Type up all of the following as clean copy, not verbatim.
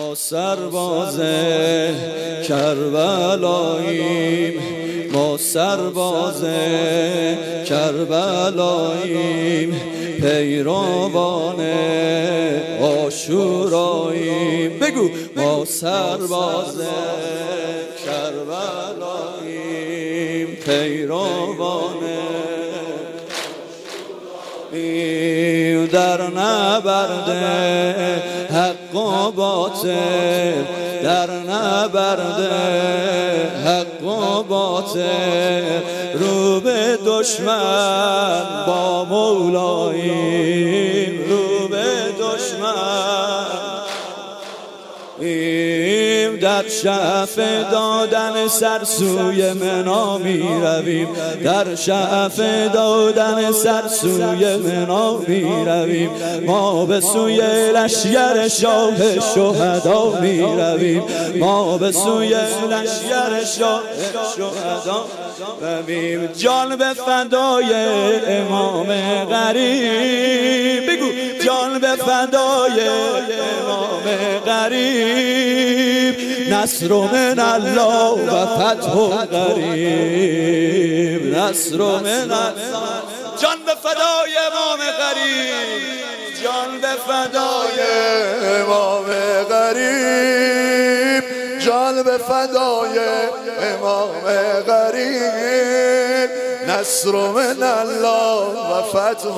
ما سرباز کربلاییم، ما سرباز کربلاییم، پیروان عاشوراییم. بگو ما سرباز کربلاییم، پیروان در نبرد حق و باطل، در نبرد حق و باطل، رو به دشمن با مولاییم، رو به دشمن در شعف دادن سر سوی منا می رویم، در شعف دادن سر سوی منا می رویم. ما به سوی لشگر شاه شهدا می رویم، ما به سوی لشگر شاه شهدا رویم. جان به فدای امام غریب، بگو جان به فدای امام غریب، نصر من الله و فتح قریب، نصر من الله. جان به فدای امام غریب، جان به فدای امام غریب، جان به فدای امام غریب، نصر من الله و فتح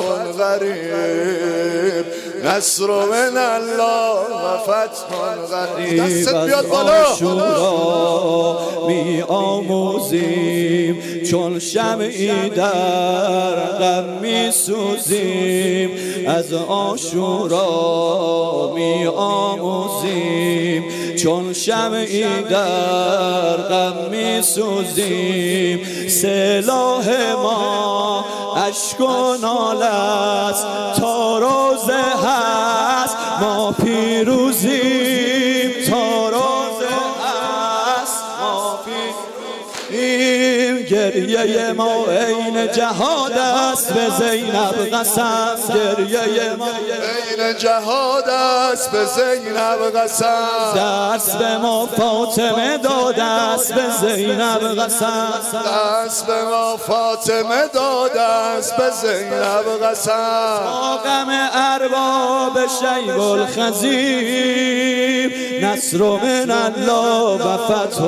قریب، نصر من الله و فتح قریب. دست بیاد بالا. عاشورا می آموزیم، چون شمعی در غم می سوزیم. از عاشورا می آموزیم، چون شمعی در غم می سوزیم. سلاح ما اشک و ناله است، تا روزه هست ما پیروزیم، تا روزه هست ما پیروزیم. گریه ما عین جهاد است، به زینب قسم، گریه ما عین جهاد است، به زینب قسم. درس به ما فاطمه داده است، به زینب قسم، درس به ما فاطمه داده است، به زینب قسم. ما غم ارباب شیب الخزیب، نصر من الله و فتح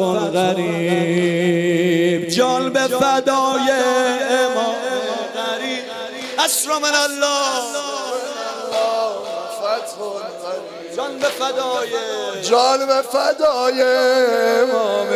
قریب. جان به فدای امام غریب، نصر من الله و فتح قریب. جان به فدای، جان به فدای امام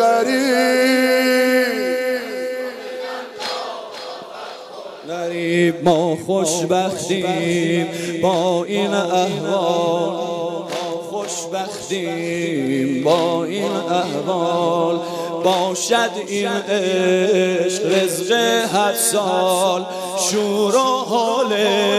غریب. ما خوشبختیم با این احوال، ما خوشبختیم با این احوال. باشد این عشق رزق هر سال، شور و حال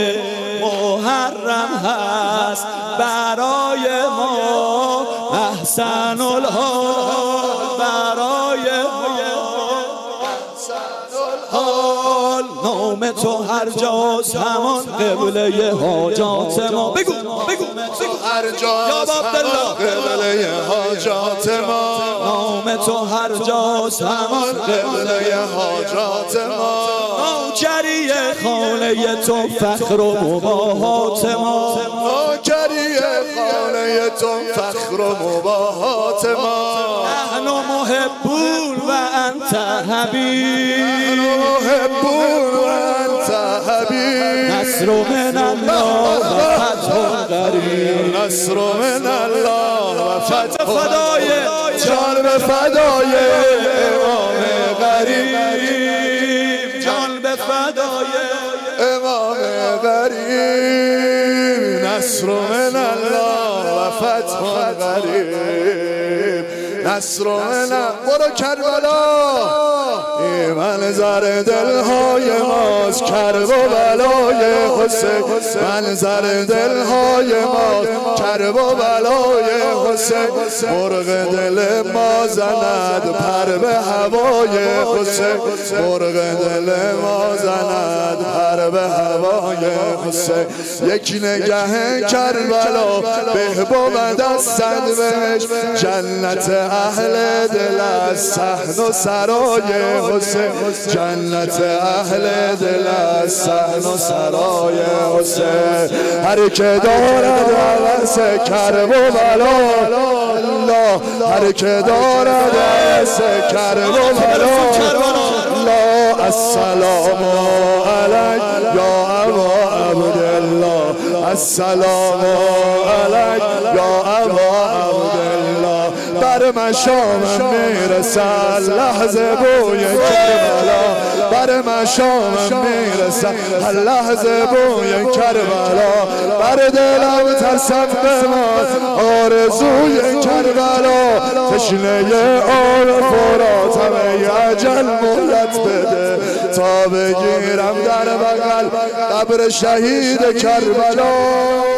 محرم هست برای ما، احسن الحال برای ما، احسن الحال. نام تو هر جاست همان قبله حاجات ما. بگو بگو هر جاست همان قبله حاجات ما، نام تو هر جاست همان قبله حاجات ما. نوکری خانه تو فخر و مباهات ما، نوکری خانه تو فخر و مباهات ما. نحن محبون و انت حبیب، نحن محبون و انت حبیب. نصر من الله و فتح قریب، نصر من الله و فتح فدای، جان به فدای امام غریب، جان به فدای امام غریب. نصر من الله و فتح قریب، نصرالله برو کربلا این منظر دلهای ماست کرب و بلای حسین منظر دلهای ماست کرب و بلای حسین مرغ دل ما زند پر به هوای حسین مرغ دل ما زند پر به هوای حسین یک نگه کربلا به بود از صدوش جنت اهل دل از صحن و سرای حسین جنت اهل دل از صحن و سرای حسین هر که دارد عوض کرب و بلا الله هر که دارد عوض کرب و بلا الله السلام علیک یا ابا عبدالله السلام علیک یا ابا عبدالله بر مشامم میرسد لحظه بوی کربلا بر مشامم میرسد لحظه بوی کربلا بر دلم ترسم بمان آرزوی کربلا تشنه آب فراتم ای اجل مهلت بده تا بگیرم در بغل قبر شهید کربلا